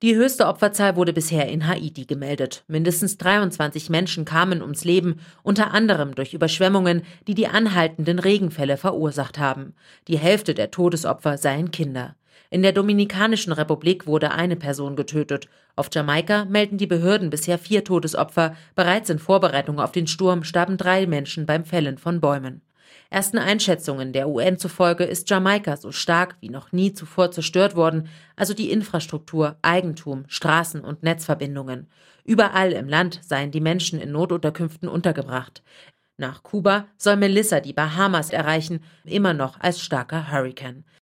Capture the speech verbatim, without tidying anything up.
Die höchste Opferzahl wurde bisher in Haiti gemeldet. Mindestens dreiundzwanzig Menschen kamen ums Leben, unter anderem durch Überschwemmungen, die die anhaltenden Regenfälle verursacht haben. Die Hälfte der Todesopfer seien Kinder. In der Dominikanischen Republik wurde eine Person getötet. Auf Jamaika melden die Behörden bisher vier Todesopfer. Bereits in Vorbereitung auf den Sturm starben drei Menschen beim Fällen von Bäumen. Ersten Einschätzungen der U N zufolge ist Jamaika so stark wie noch nie zuvor zerstört worden, also die Infrastruktur, Eigentum, Straßen und Netzverbindungen. Überall im Land seien die Menschen in Notunterkünften untergebracht. Nach Kuba soll Melissa die Bahamas erreichen, immer noch als starker Hurrikan.